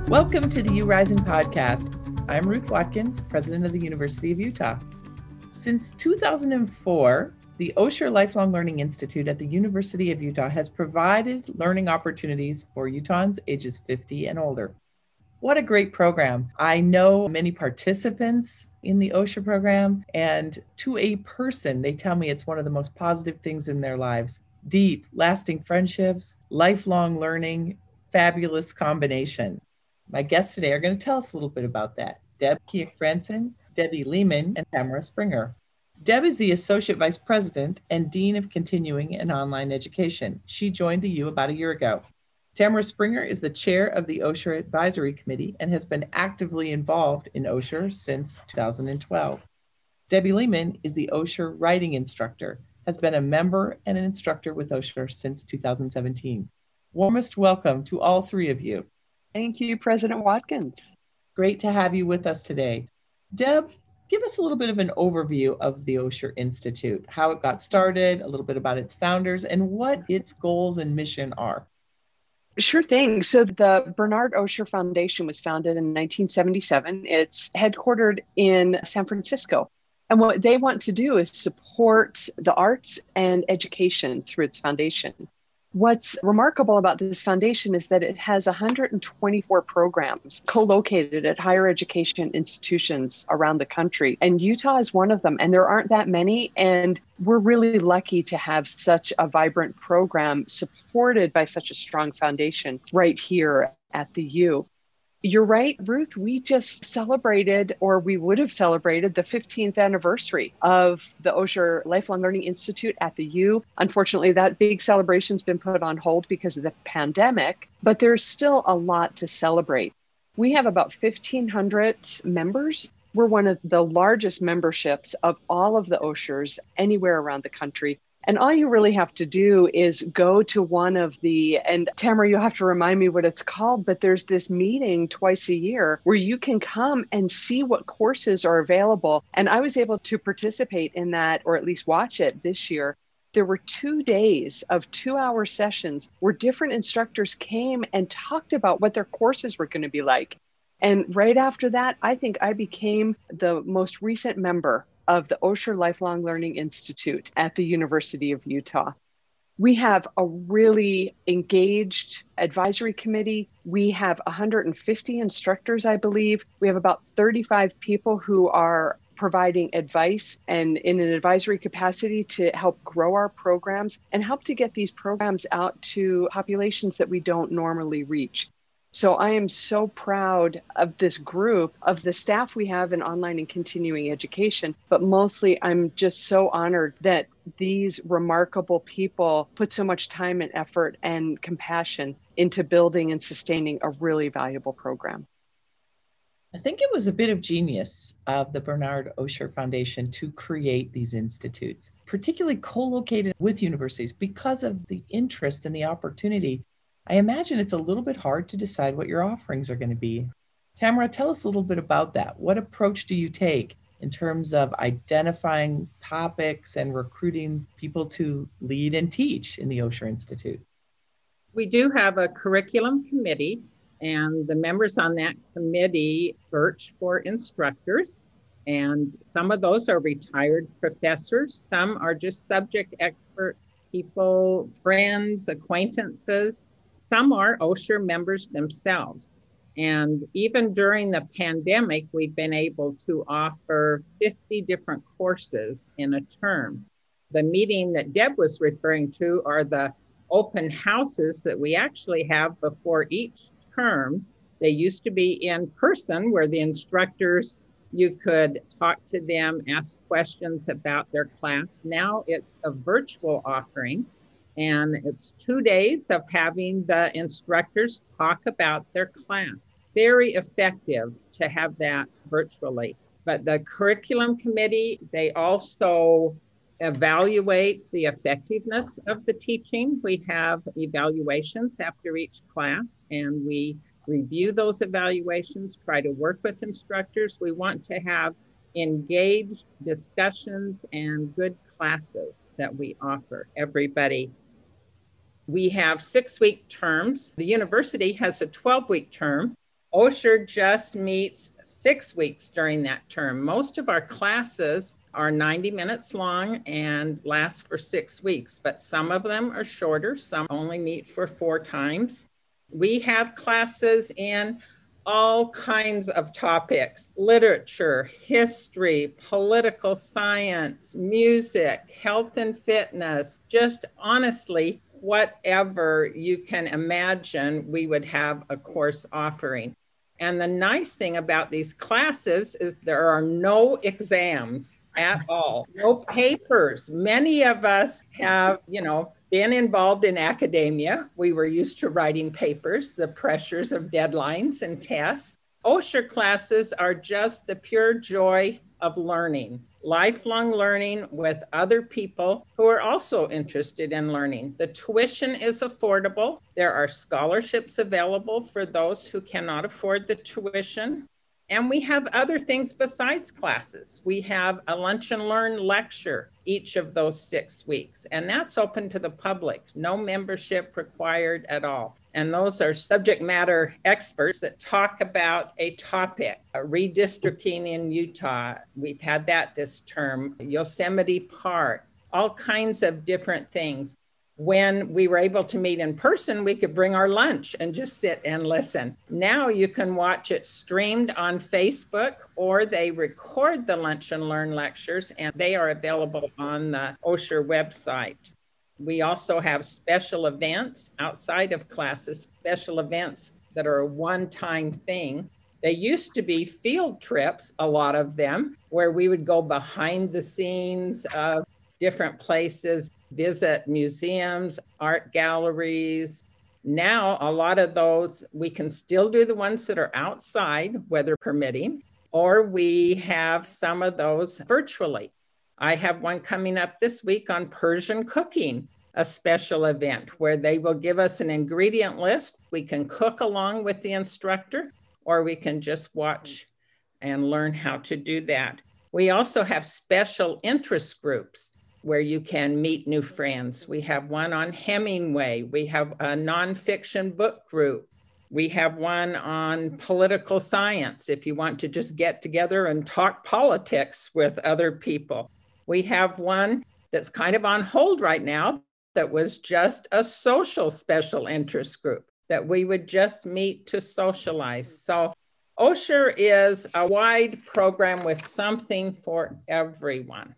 Welcome to the U Rising podcast. I'm Ruth Watkins, president of the University of Utah. Since 2004, the Osher Lifelong Learning Institute at the University of Utah has provided learning opportunities for Utahns ages 50 and older. What a great program. I know many participants in the Osher program, and to a person, they tell me it's one of the most positive things in their lives. Deep, lasting friendships, lifelong learning, fabulous combination. My guests today are going to tell us a little bit about that. Deb Kiek-Branson, Debbie Lehman, and Tamara Springer. Deb is the Associate Vice President and Dean of Continuing and Online Education. She joined the U about a year ago. Tamara Springer is the chair of the Osher Advisory Committee and has been actively involved in Osher since 2012. Debbie Lehman is the Osher writing instructor, has been a member and an instructor with Osher since 2017. Warmest welcome to all three of you. Thank you, President Watkins. Great to have you with us today. Deb, give us a little bit of an overview of the Osher Institute, how it got started, a little bit about its founders, and what its goals and mission are. Sure thing. So the Bernard Osher Foundation was founded in 1977. It's headquartered in San Francisco. And what they want to do is support the arts and education through its foundation. What's remarkable about this foundation is that it has 124 programs co-located at higher education institutions around the country. And Utah is one of them. And there aren't that many. And we're really lucky to have such a vibrant program supported by such a strong foundation right here at the U. You're right, Ruth. We just celebrated, or we would have celebrated, the 15th anniversary of the Osher Lifelong Learning Institute at the U. Unfortunately, that big celebration's been put on hold because of the pandemic, but there's still a lot to celebrate. We have about 1,500 members. We're one of the largest memberships of all of the Oshers anywhere around the country. And all you really have to do is go to one of and Tamara, you'll have to remind me what it's called, but there's this meeting twice a year where you can come and see what courses are available. And I was able to participate in that, or at least watch it this year. There were 2 days of 2-hour sessions where different instructors came and talked about what their courses were going to be like. And right after that, I think I became the most recent member of the Osher Lifelong Learning Institute at the University of Utah. We have a really engaged advisory committee. We have 150 instructors, I believe. We have about 35 people who are providing advice and in an advisory capacity to help grow our programs and help to get these programs out to populations that we don't normally reach. So I am so proud of this group, of the staff we have in online and continuing education, but mostly I'm just so honored that these remarkable people put so much time and effort and compassion into building and sustaining a really valuable program. I think it was a bit of genius of the Bernard Osher Foundation to create these institutes, particularly co-located with universities because of the interest and the opportunity. I imagine it's a little bit hard to decide what your offerings are going to be. Tamara, tell us a little bit about that. What approach do you take in terms of identifying topics and recruiting people to lead and teach in the Osher Institute? We do have a curriculum committee, and the members on that committee search for instructors. And some of those are retired professors. Some are just subject expert people, friends, acquaintances. Some are Osher members themselves. And even during the pandemic, we've been able to offer 50 different courses in a term. The meeting that Deb was referring to are the open houses that we actually have before each term. They used to be in person where the instructors, you could talk to them, ask questions about their class. Now it's a virtual offering. And it's 2 days of having the instructors talk about their class. Very effective to have that virtually. But the curriculum committee, they also evaluate the effectiveness of the teaching. We have evaluations after each class, and we review those evaluations, try to work with instructors. We want to have engaged discussions and good classes that we offer everybody. We have 6-week terms. The university has a 12-week term. OSHR just meets 6 weeks during that term. Most of our classes are 90 minutes long and last for 6 weeks, but some of them are shorter. Some only meet for 4 times. We have classes in all kinds of topics: literature, history, political science, music, health and fitness, just honestly, whatever you can imagine, we would have a course offering. And the nice thing about these classes is there are no exams at all, no papers. Many of us have, been involved in academia. We were used to writing papers, the pressures of deadlines and tests. OSHR classes are just the pure joy of learning, lifelong learning with other people who are also interested in learning. The tuition is affordable. There are scholarships available for those who cannot afford the tuition. And we have other things besides classes. We have a lunch and learn lecture each of those 6 weeks, and that's open to the public, no membership required at all. And those are subject matter experts that talk about a topic, redistricting in Utah. We've had that this term, Yosemite Park, all kinds of different things. When we were able to meet in person, we could bring our lunch and just sit and listen. Now you can watch it streamed on Facebook, or they record the Lunch and Learn lectures, and they are available on the OSHR website. We also have special events outside of classes, special events that are a one-time thing. They used to be field trips, a lot of them, where we would go behind the scenes of different places, visit museums, art galleries. Now, a lot of those, we can still do the ones that are outside, weather permitting, or we have some of those virtually. I have one coming up this week on Persian cooking, a special event where they will give us an ingredient list. We can cook along with the instructor, or we can just watch and learn how to do that. We also have special interest groups where you can meet new friends. We have one on Hemingway. We have a nonfiction book group. We have one on political science, if you want to just get together and talk politics with other people. We have one that's kind of on hold right now that was just a social special interest group that we would just meet to socialize. So OSHR is a wide program with something for everyone.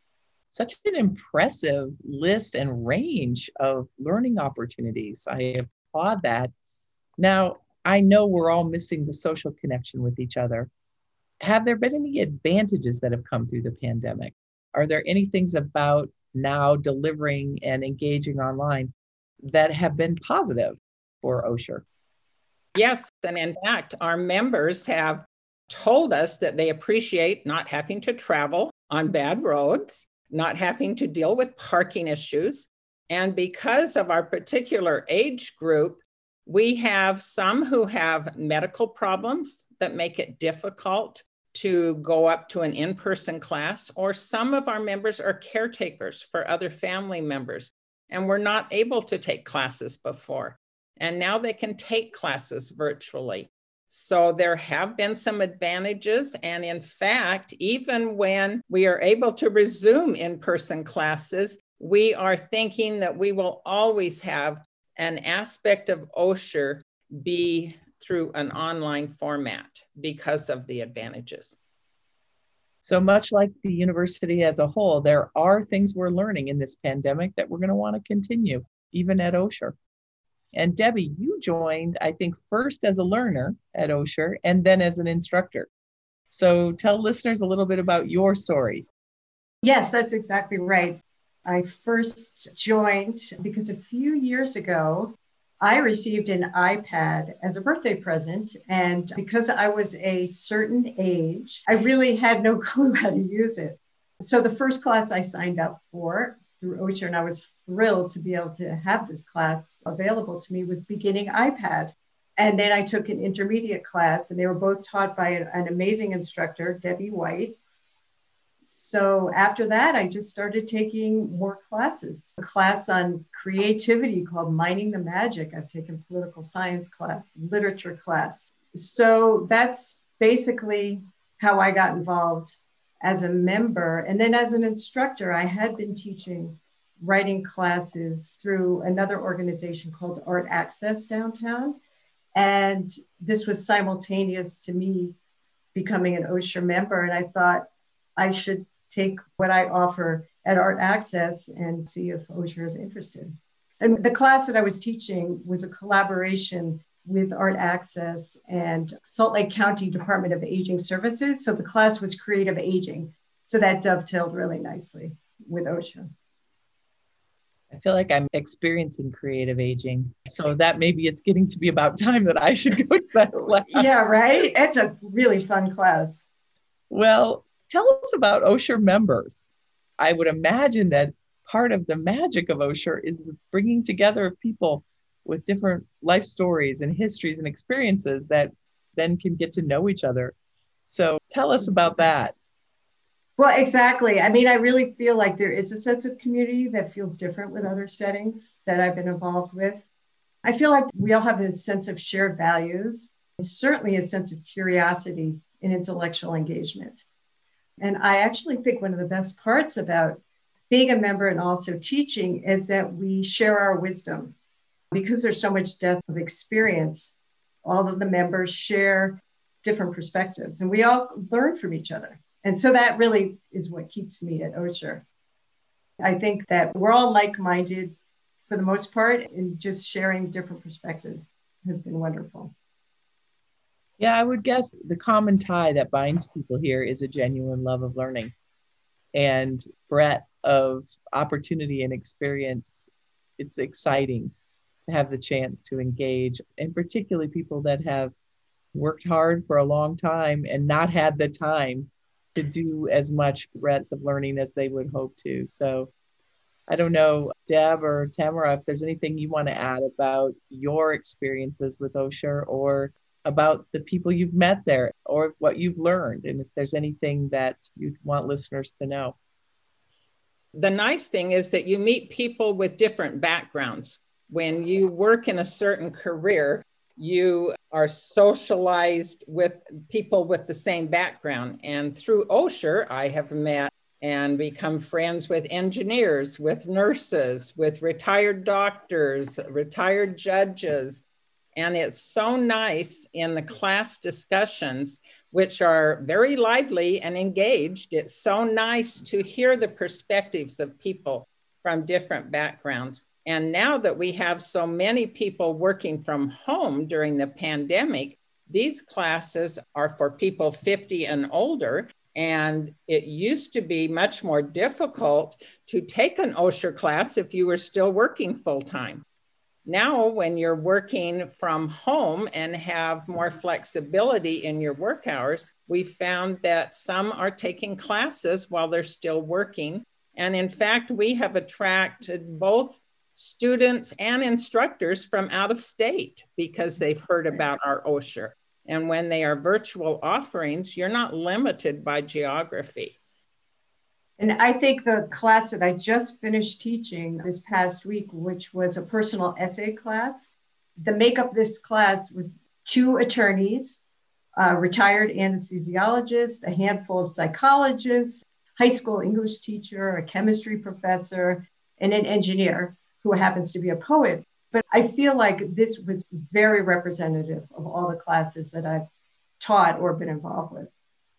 Such an impressive list and range of learning opportunities. I applaud that. Now, I know we're all missing the social connection with each other. Have there been any advantages that have come through the pandemic? Are there any things about now delivering and engaging online that have been positive for OSHR? Yes, and in fact, our members have told us that they appreciate not having to travel on bad roads, not having to deal with parking issues. And because of our particular age group, we have some who have medical problems that make it difficult to go up to an in-person class, or some of our members are caretakers for other family members and were not able to take classes before. And now they can take classes virtually. So there have been some advantages. And in fact, even when we are able to resume in-person classes, we are thinking that we will always have an aspect of OSHR be through an online format because of the advantages. So much like the university as a whole, there are things we're learning in this pandemic that we're going to want to continue, even at OSHR. And Debbie, you joined, I think, first as a learner at OSHR and then as an instructor. So tell listeners a little bit about your story. Yes, that's exactly right. I first joined because a few years ago, I received an iPad as a birthday present. And because I was a certain age, I really had no clue how to use it. So the first class I signed up for through OSHR, and I was thrilled to be able to have this class available to me, was beginning iPad. And then I took an intermediate class, and they were both taught by an amazing instructor, Debbie White. So after that, I just started taking more classes. A class on creativity called Mining the Magic. I've taken political science class, literature class. So that's basically how I got involved as a member. And then as an instructor, I had been teaching writing classes through another organization called Art Access downtown. And this was simultaneous to me becoming an Osher member. And I thought I should take what I offer at Art Access and see if Osher is interested. And the class that I was teaching was a collaboration with Art Access and Salt Lake County Department of Aging Services. So the class was creative aging. So that dovetailed really nicely with Osher. I feel like I'm experiencing creative aging. So that maybe it's getting to be about time that I should go to that class. Yeah, right? It's a really fun class. Well, tell us about Osher members. I would imagine that part of the magic of Osher is bringing together people with different life stories and histories and experiences that then can get to know each other. So tell us about that. Well, exactly. I mean, I really feel like there is a sense of community that feels different with other settings that I've been involved with. I feel like we all have a sense of shared values and certainly a sense of curiosity and intellectual engagement. And I actually think one of the best parts about being a member and also teaching is that we share our wisdom. Because there's so much depth of experience, all of the members share different perspectives and we all learn from each other. And so that really is what keeps me at Osher. I think that we're all like-minded for the most part, and just sharing different perspectives has been wonderful. Yeah, I would guess the common tie that binds people here is a genuine love of learning and breadth of opportunity and experience. It's exciting to have the chance to engage, and particularly people that have worked hard for a long time and not had the time to do as much breadth of learning as they would hope to. So I don't know, Deb or Tamara, if there's anything you want to add about your experiences with Osher or about the people you've met there or what you've learned, and if there's anything that you want listeners to know. The nice thing is that you meet people with different backgrounds. When you work in a certain career, you are socialized with people with the same background. And through Osher, I have met and become friends with engineers, with nurses, with retired doctors, retired judges. And it's so nice in the class discussions, which are very lively and engaged. It's so nice to hear the perspectives of people from different backgrounds. And now that we have so many people working from home during the pandemic, these classes are for people 50 and older. And it used to be much more difficult to take an Osher class if you were still working full time. Now, when you're working from home and have more flexibility in your work hours, we found that some are taking classes while they're still working. And in fact, we have attracted both students and instructors from out of state because they've heard about our Osher. And when they are virtual offerings, you're not limited by geography. And I think the class that I just finished teaching this past week, which was a personal essay class, the makeup of this class was 2 attorneys, a retired anesthesiologist, a handful of psychologists, high school English teacher, a chemistry professor, and an engineer who happens to be a poet. But I feel like this was very representative of all the classes that I've taught or been involved with.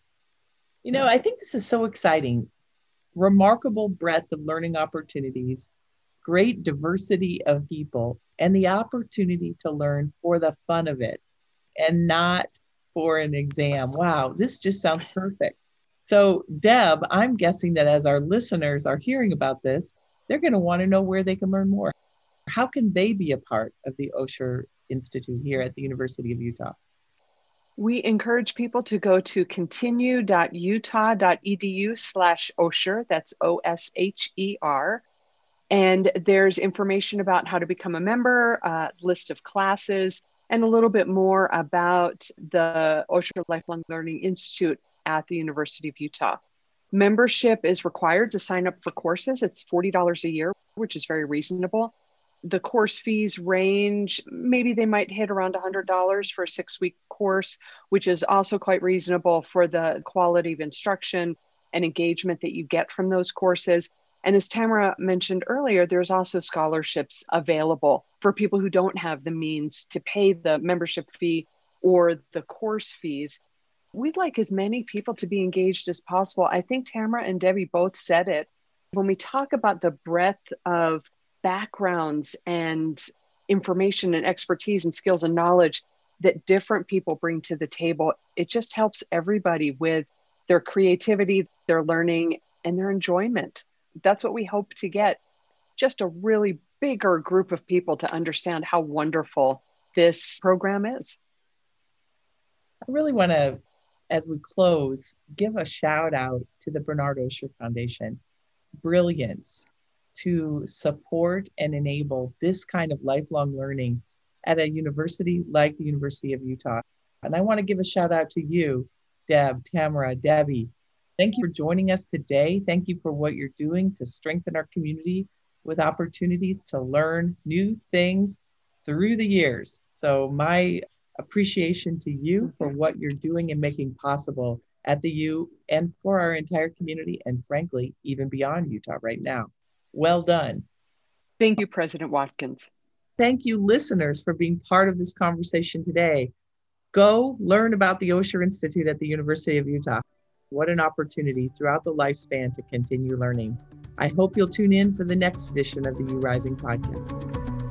You know, I think this is so exciting. Remarkable breadth of learning opportunities, great diversity of people, and the opportunity to learn for the fun of it and not for an exam. Wow, this just sounds perfect. So, Deb, I'm guessing that as our listeners are hearing about this, they're going to want to know where they can learn more. How can they be a part of the Osher Institute here at the University of Utah? We encourage people to go to continue.utah.edu/Osher. That's OSHER. And there's information about how to become a member, a list of classes, and a little bit more about the Osher Lifelong Learning Institute at the University of Utah. Membership is required to sign up for courses. It's $40 a year, which is very reasonable. The course fees range, maybe they might hit around $100 for a 6-week course, which is also quite reasonable for the quality of instruction and engagement that you get from those courses. And as Tamara mentioned earlier, there's also scholarships available for people who don't have the means to pay the membership fee or the course fees. We'd like as many people to be engaged as possible. I think Tamara and Debbie both said it. When we talk about the breadth of backgrounds and information and expertise and skills and knowledge that different people bring to the table, it just helps everybody with their creativity, their learning, and their enjoyment. That's what we hope to get. Just a really bigger group of people to understand how wonderful this program is. I really want to, as we close, give a shout out to the Bernard Osher Foundation. Brilliance to support and enable this kind of lifelong learning at a university like the University of Utah. And I want to give a shout out to you, Deb, Tamara, Debbie. Thank you for joining us today. Thank you for what you're doing to strengthen our community with opportunities to learn new things through the years. So my appreciation to you for what you're doing and making possible at the U and for our entire community, and frankly, even beyond Utah right now. Well done. Thank you, President Watkins. Thank you, listeners, for being part of this conversation today. Go learn about the Osher Institute at the University of Utah. What an opportunity throughout the lifespan to continue learning. I hope you'll tune in for the next edition of the U Rising podcast.